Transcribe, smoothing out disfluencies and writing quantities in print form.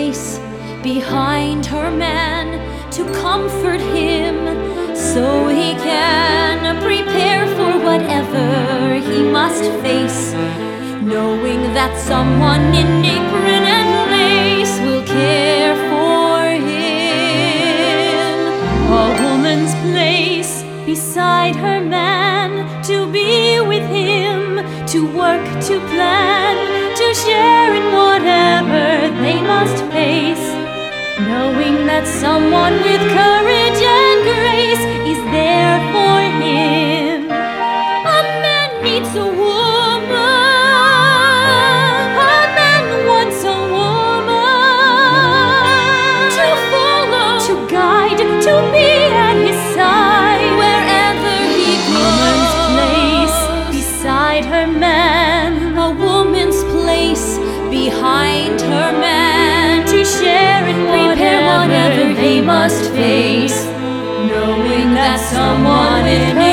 place behind her man to comfort him, so he can prepare for whatever he must face, knowing that someone in apron and lace will care for him. A woman's place beside her man, to be with him, to work, to plan, to share in whatever they must face, knowing that someone with courage and grace is there for him. A man needs a woman, a man wants a woman to follow, to guide, to be at his side wherever he goes. A woman's place beside her man, a woman's place behind her man, to share in whatever they must face, knowing that someone with